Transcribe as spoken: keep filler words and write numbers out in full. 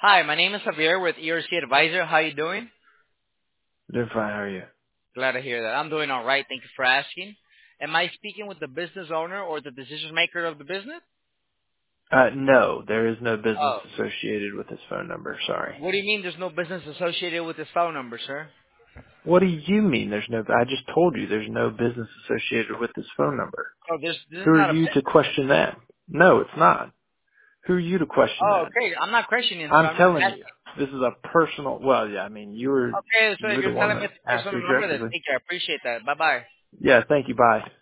Hi, my name is Javier with E R C Advisor. How you doing? Doing fine. How are you? Glad to hear that. I'm doing all right. Thank you for asking. Am I speaking with the business owner or the decision maker of the business? Uh, no, there is no business Oh, associated with this phone number. Sorry. what do you mean there's no business associated with this phone number, sir? What do you mean there's no, I just told you there's no business associated with this phone number. Oh, this this is Who are not a you to business. question that? No, it's not. Who are you to question Oh, that? okay. I'm not questioning, sir. I'm I'm just telling you. asking. This is a personal, well, yeah, I mean, you were, Okay, so you if were the you're one telling me that it's a asked personal number, then aggressively. thank you. I appreciate that. Bye bye. Yeah, thank you. Bye.